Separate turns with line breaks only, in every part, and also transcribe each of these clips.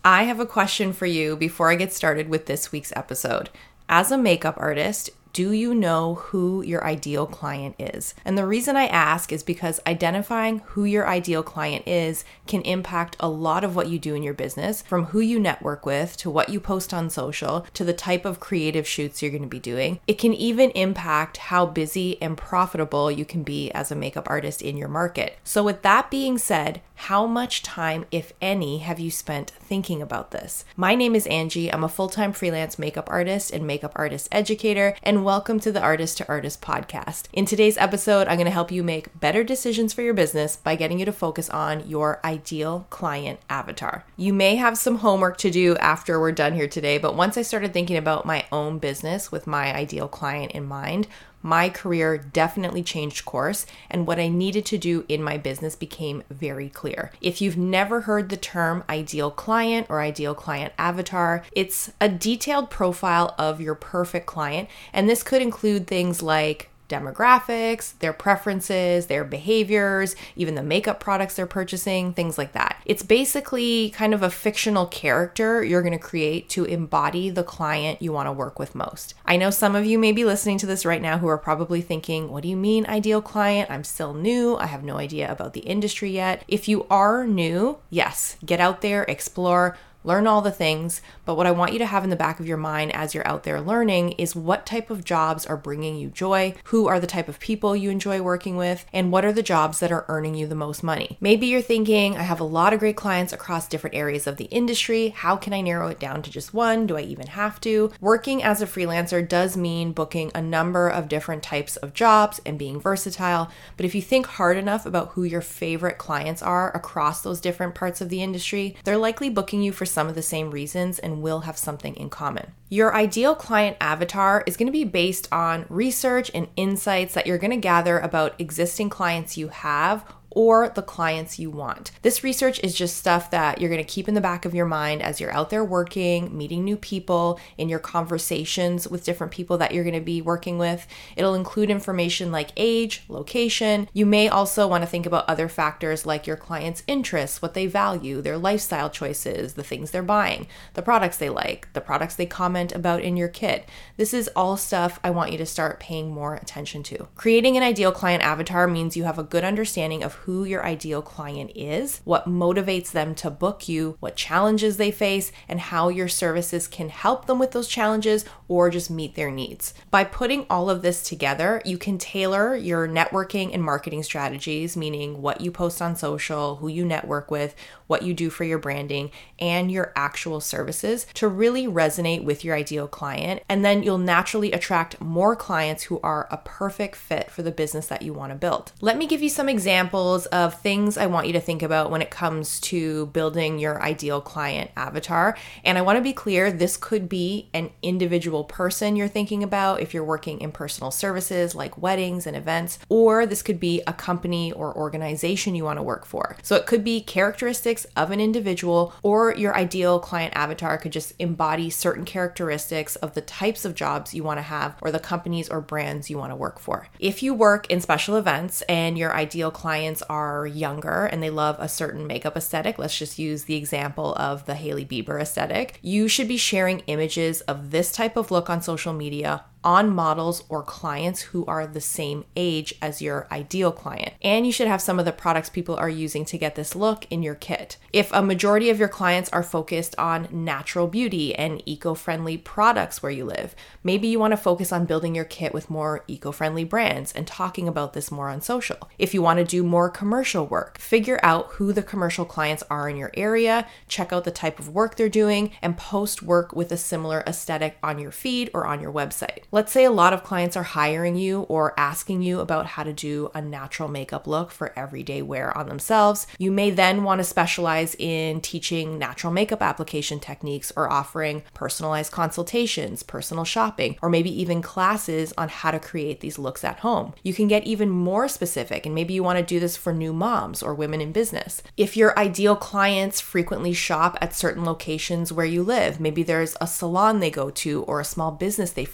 I have a question for you before I get started with this week's episode. As a makeup artist, do you know who your ideal client is? And the reason I ask is because identifying who your ideal client is can impact a lot of what you do in your business, from who you network with to what you post on social to the type of creative shoots you're going to be doing. It can even impact how busy and profitable you can be as a makeup artist in your market. So with that being said, how much time, if any, have you spent thinking about this? My name is Angie. I'm a full-time freelance makeup artist and makeup artist educator, and welcome to the Artist to Artist podcast. In today's episode, I'm going to help you make better decisions for your business by getting you to focus on your ideal client avatar. You may have some homework to do after we're done here today, but once I started thinking about my own business with my ideal client in mind, my career definitely changed course, and what I needed to do in my business became very clear. If you've never heard the term ideal client or ideal client avatar, it's a detailed profile of your perfect client, and this could include things like demographics, their preferences, their behaviors, even the makeup products they're purchasing, things like that. It's basically kind of a fictional character you're going to create to embody the client you want to work with most. I know some of you may be listening to this right now who are probably thinking, what do you mean ideal client? I'm still new. I have no idea about the industry yet. If you are new, yes, get out there, explore, learn all the things, but what I want you to have in the back of your mind as you're out there learning is what type of jobs are bringing you joy, who are the type of people you enjoy working with, and what are the jobs that are earning you the most money. Maybe you're thinking, I have a lot of great clients across different areas of the industry. How can I narrow it down to just one? Do I even have to? Working as a freelancer does mean booking a number of different types of jobs and being versatile, but if you think hard enough about who your favorite clients are across those different parts of the industry, they're likely booking you for some of the same reasons and will have something in common. Your ideal client avatar is going to be based on research and insights that you're going to gather about existing clients you have or the clients you want. This research is just stuff that you're going to keep in the back of your mind as you're out there working, meeting new people, in your conversations with different people that you're going to be working with. It'll include information like age, location. You may also want to think about other factors like your client's interests, what they value, their lifestyle choices, the things they're buying, the products they like, the products they comment about in your kit. This is all stuff I want you to start paying more attention to. Creating an ideal client avatar means you have a good understanding of who your ideal client is, what motivates them to book you, what challenges they face, and how your services can help them with those challenges or just meet their needs. By putting all of this together, you can tailor your networking and marketing strategies, meaning what you post on social, who you network with, what you do for your branding, and your actual services to really resonate with your ideal client. And then you'll naturally attract more clients who are a perfect fit for the business that you want to build. Let me give you some examples of things I want you to think about when it comes to building your ideal client avatar. And I want to be clear, this could be an individual person you're thinking about if you're working in personal services like weddings and events, or this could be a company or organization you want to work for. So it could be characteristics of an individual, or your ideal client avatar could just embody certain characteristics of the types of jobs you want to have or the companies or brands you want to work for. If you work in special events and your ideal clients are younger and they love a certain makeup aesthetic, let's just use the example of the Hailey Bieber aesthetic, you should be sharing images of this type of look on social media on models or clients who are the same age as your ideal client. And you should have some of the products people are using to get this look in your kit. If a majority of your clients are focused on natural beauty and eco-friendly products where you live, maybe you want to focus on building your kit with more eco-friendly brands and talking about this more on social. If you want to do more commercial work, figure out who the commercial clients are in your area, check out the type of work they're doing, and post work with a similar aesthetic on your feed or on your website. Let's say a lot of clients are hiring you or asking you about how to do a natural makeup look for everyday wear on themselves. You may then want to specialize in teaching natural makeup application techniques or offering personalized consultations, personal shopping, or maybe even classes on how to create these looks at home. You can get even more specific, and maybe you want to do this for new moms or women in business. If your ideal clients frequently shop at certain locations where you live, maybe there's a salon they go to or a small business they frequent,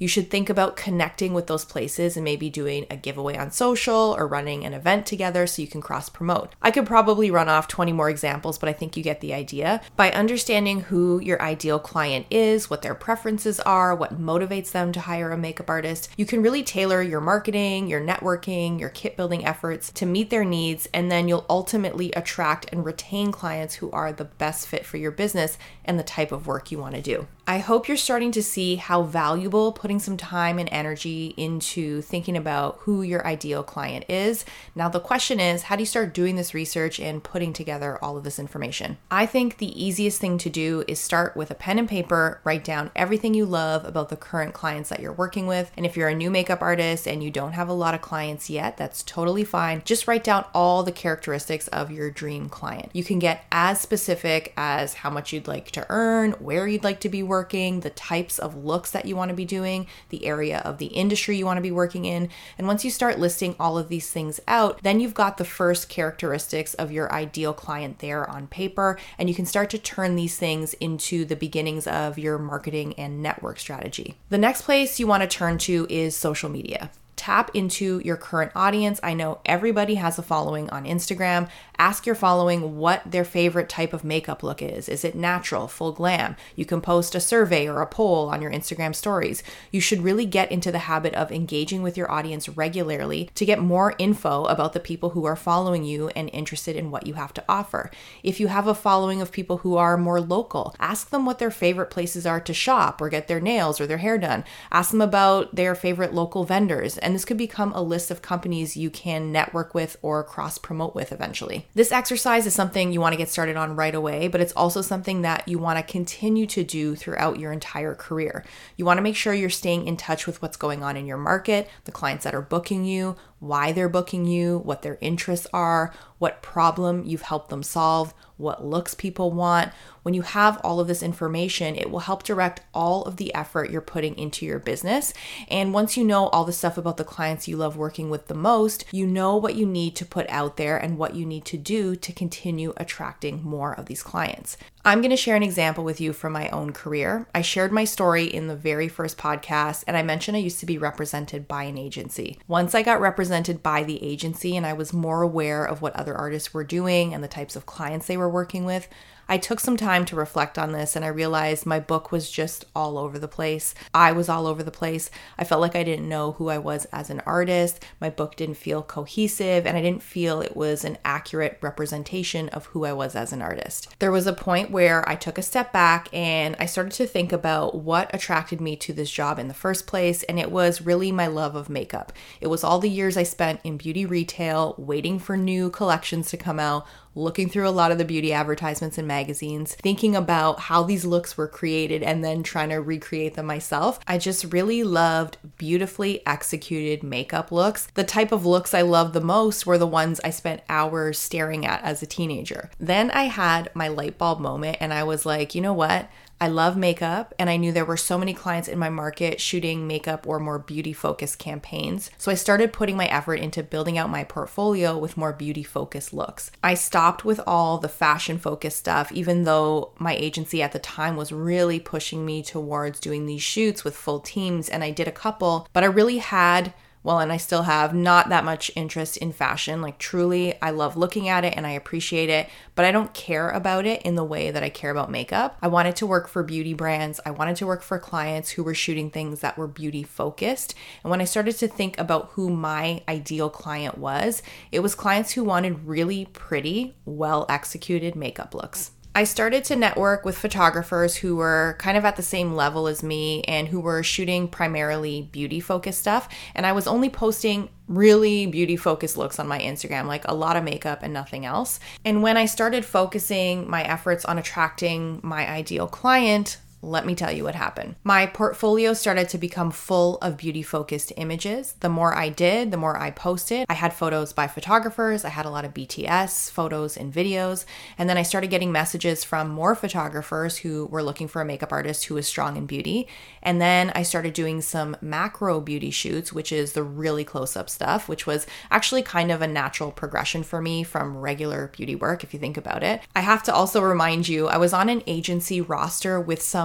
You should think about connecting with those places and maybe doing a giveaway on social or running an event together so you can cross promote. I could probably run off 20 more examples, but I think you get the idea. By understanding who your ideal client is, what their preferences are, what motivates them to hire a makeup artist, you can really tailor your marketing, your networking, your kit building efforts to meet their needs, and then you'll ultimately attract and retain clients who are the best fit for your business and the type of work you want to do. I hope you're starting to see how valuable putting some time and energy into thinking about who your ideal client is. Now, the question is, how do you start doing this research and putting together all of this information? I think the easiest thing to do is start with a pen and paper, write down everything you love about the current clients that you're working with. And if you're a new makeup artist and you don't have a lot of clients yet, that's totally fine. Just write down all the characteristics of your dream client. You can get as specific as how much you'd like to earn, where you'd like to be working, the types of looks that you want to be doing, the area of the industry you want to be working in. And once you start listing all of these things out, then you've got the first characteristics of your ideal client there on paper, and you can start to turn these things into the beginnings of your marketing and network strategy. The next place you want to turn to is social media. Tap into your current audience. I know everybody has a following on Instagram. Ask your following what their favorite type of makeup look is. Is it natural, full glam? You can post a survey or a poll on your Instagram stories. You should really get into the habit of engaging with your audience regularly to get more info about the people who are following you and interested in what you have to offer. If you have a following of people who are more local, ask them what their favorite places are to shop or get their nails or their hair done. Ask them about their favorite local vendors. And this could become a list of companies you can network with or cross promote with eventually. This exercise is something you want to get started on right away, but it's also something that you want to continue to do throughout your entire career. You want to make sure you're staying in touch with what's going on in your market, the clients that are booking you, why they're booking you, what their interests are, what problem you've helped them solve, what looks people want. When you have all of this information, it will help direct all of the effort you're putting into your business. And once you know all the stuff about the clients you love working with the most, you know what you need to put out there and what you need to do to continue attracting more of these clients. I'm going to share an example with you from my own career. I shared my story in the very first podcast, and I mentioned I used to be represented by an agency. Once I got represented by the agency and I was more aware of what other artists were doing and the types of clients they were working with, I took some time to reflect on this, and I realized my book was just all over the place. I was all over the place. I felt like I didn't know who I was as an artist. My book didn't feel cohesive, and I didn't feel it was an accurate representation of who I was as an artist. There was a point where I took a step back and I started to think about what attracted me to this job in the first place, and it was really my love of makeup. It was all the years I spent in beauty retail, waiting for new collections to come out, looking through a lot of the beauty advertisements and magazines, thinking about how these looks were created and then trying to recreate them myself. I just really loved beautifully executed makeup looks. The type of looks I loved the most were the ones I spent hours staring at as a teenager. Then I had my light bulb moment and I was like, you know what? I love makeup, and I knew there were so many clients in my market shooting makeup or more beauty-focused campaigns. So I started putting my effort into building out my portfolio with more beauty-focused looks. I stopped with all the fashion-focused stuff, even though my agency at the time was really pushing me towards doing these shoots with full teams, and I did a couple, but I really had and I still have not that much interest in fashion. Like truly, I love looking at it and I appreciate it, but I don't care about it in the way that I care about makeup. I wanted to work for beauty brands. I wanted to work for clients who were shooting things that were beauty focused. And when I started to think about who my ideal client was, it was clients who wanted really pretty, well executed makeup looks. I started to network with photographers who were kind of at the same level as me and who were shooting primarily beauty-focused stuff. And I was only posting really beauty-focused looks on my Instagram, like a lot of makeup and nothing else. And when I started focusing my efforts on attracting my ideal client, let me tell you what happened. My portfolio started to become full of beauty-focused images. The more I did, the more I posted. I had photos by photographers. I had a lot of BTS photos and videos. And then I started getting messages from more photographers who were looking for a makeup artist who was strong in beauty. And then I started doing some macro beauty shoots, which is the really close-up stuff, which was actually kind of a natural progression for me from regular beauty work, if you think about it. I have to also remind you, I was on an agency roster with some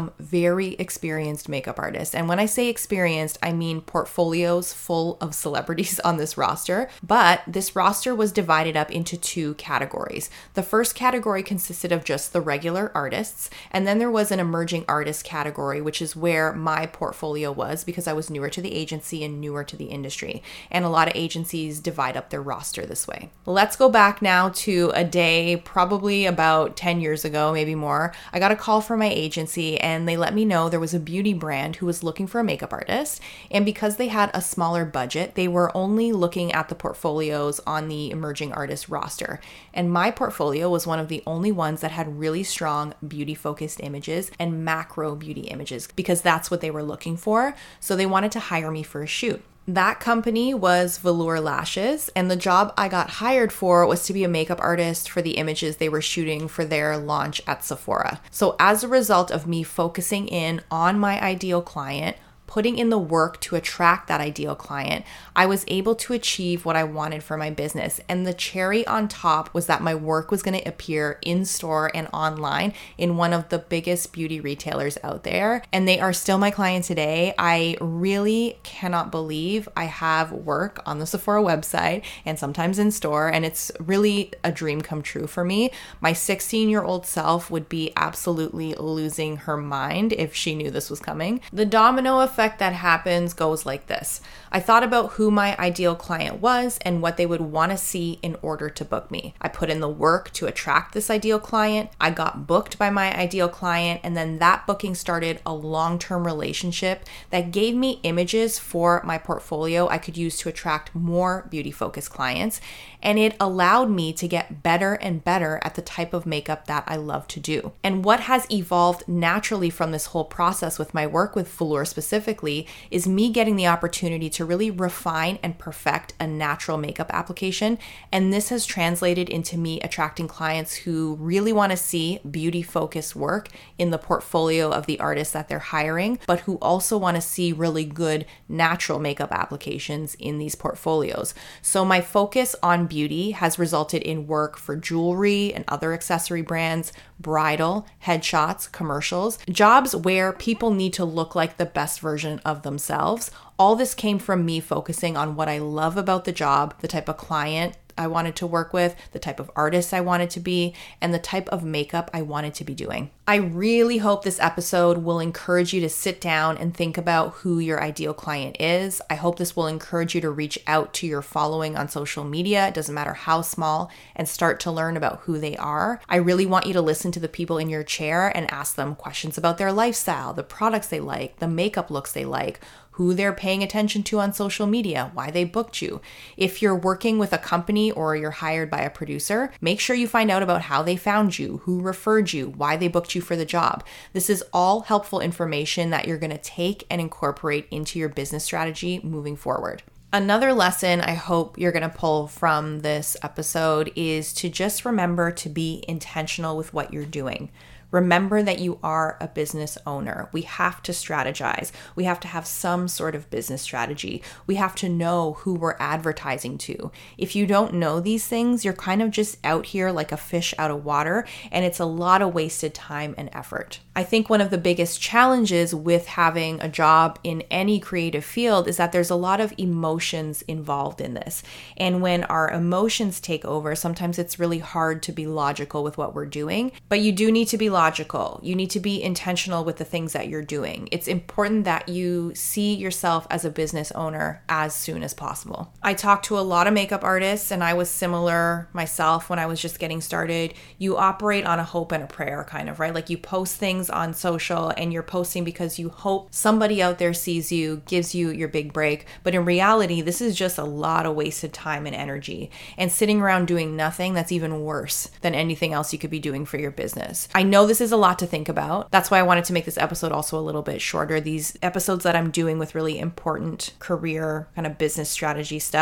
some very experienced makeup artists. And when I say experienced, I mean portfolios full of celebrities on this roster. But this roster was divided up into two categories. The first category consisted of just the regular artists, and then there was an emerging artist category, which is where my portfolio was because I was newer to the agency and newer to the industry. And a lot of agencies divide up their roster this way. Let's go back now to a day, probably about 10 years ago, maybe more. I got a call from my agency and they let me know there was a beauty brand who was looking for a makeup artist. And because they had a smaller budget, they were only looking at the portfolios on the emerging artist roster. And my portfolio was one of the only ones that had really strong beauty focused images and macro beauty images because that's what they were looking for. So they wanted to hire me for a shoot. That company was Velour Lashes, and the job I got hired for was to be a makeup artist for the images they were shooting for their launch at Sephora. So as a result of me focusing in on my ideal client, putting in the work to attract that ideal client, I was able to achieve what I wanted for my business. And the cherry on top was that my work was going to appear in store and online in one of the biggest beauty retailers out there. And they are still my client today. I really cannot believe I have work on the Sephora website and sometimes in store. And it's really a dream come true for me. My 16-year-old self would be absolutely losing her mind if she knew this was coming. The domino effect that happens goes like this. I thought about who my ideal client was and what they would want to see in order to book me. I put in the work to attract this ideal client. I got booked by my ideal client, and then that booking started a long-term relationship that gave me images for my portfolio I could use to attract more beauty-focused clients. And it allowed me to get better and better at the type of makeup that I love to do. And what has evolved naturally from this whole process with my work with Velour specifically is me getting the opportunity to really refine and perfect a natural makeup application. And this has translated into me attracting clients who really want to see beauty-focused work in the portfolio of the artists that they're hiring, but who also want to see really good natural makeup applications in these portfolios. So my focus on beauty has resulted in work for jewelry and other accessory brands, bridal, headshots, commercials, jobs where people need to look like the best version of themselves. All this came from me focusing on what I love about the job, the type of client I wanted to work with, the type of artist I wanted to be, and the type of makeup I wanted to be doing. I really hope this episode will encourage you to sit down and think about who your ideal client is. I hope this will encourage you to reach out to your following on social media, it doesn't matter how small, and start to learn about who they are. I really want you to listen to the people in your chair and ask them questions about their lifestyle, the products they like, the makeup looks they like, who they're paying attention to on social media, why they booked you. If you're working with a company or you're hired by a producer, make sure you find out about how they found you, who referred you, why they booked you for the job. This is all helpful information that you're going to take and incorporate into your business strategy moving forward. Another lesson I hope you're going to pull from this episode is to just remember to be intentional with what you're doing. Remember that you are a business owner. We have to strategize. We have to have some sort of business strategy. We have to know who we're advertising to. If you don't know these things, you're kind of just out here like a fish out of water, and it's a lot of wasted time and effort. I think one of the biggest challenges with having a job in any creative field is that there's a lot of emotions involved in this. And when our emotions take over, sometimes it's really hard to be logical with what we're doing, but you do need to be logical. You need to be intentional with the things that you're doing. It's important that you see yourself as a business owner as soon as possible. I talked to a lot of makeup artists, and I was similar myself when I was just getting started. You operate on a hope and a prayer kind of, right? Like you post things on social and you're posting because you hope somebody out there sees you, gives you your big break. But in reality, this is just a lot of wasted time and energy and sitting around doing nothing that's even worse than anything else you could be doing for your business. I know this is a lot to think about. That's why I wanted to make this episode also a little bit shorter. These episodes that I'm doing with really important career kind of business strategy stuff,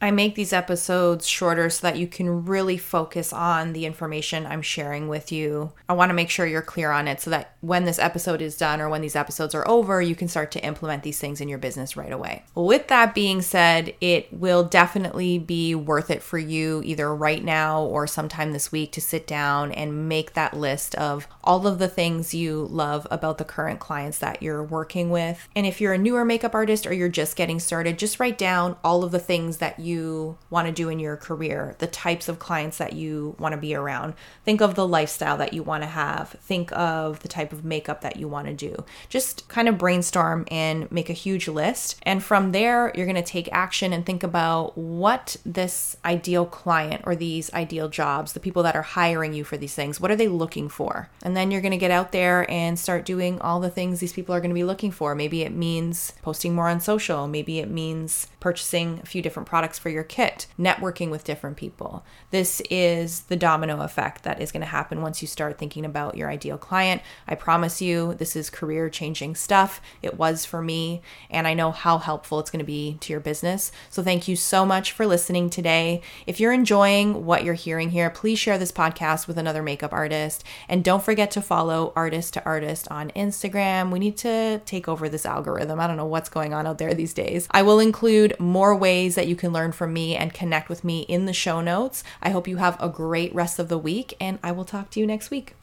I make these episodes shorter so that you can really focus on the information I'm sharing with you. I want to make sure you're clear on it so that when this episode is done or when these episodes are over, you can start to implement these things in your business right away. With that being said, it will definitely be worth it for you either right now or sometime this week to sit down and make that list of all of the things you love about the current clients that you're working with. And if you're a newer makeup artist or you're just getting started, just write down all of the things that you want to do in your career, the types of clients that you want to be around. Think of the lifestyle that you want to have. Think of the type of makeup that you want to do. Just kind of brainstorm and make a huge list. And from there, you're going to take action and think about what this ideal client or these ideal jobs, the people that are hiring you for these things, what are they looking for? And then you're going to get out there and start doing all the things these people are going to be looking for. Maybe it means posting more on social. Maybe it means purchasing a few different products for your kit, networking with different people. This is the domino effect that is going to happen once you start thinking about your ideal client. I promise you, this is career changing stuff. It was for me, and I know how helpful it's going to be to your business. So thank you so much for listening today. If you're enjoying what you're hearing here, please share this podcast with another makeup artist. And don't forget to follow Artist to Artist on Instagram. We need to take over this algorithm. I don't know what's going on out there these days. I will include more ways that you can learn from me and connect with me in the show notes. I hope you have a great rest of the week, and I will talk to you next week.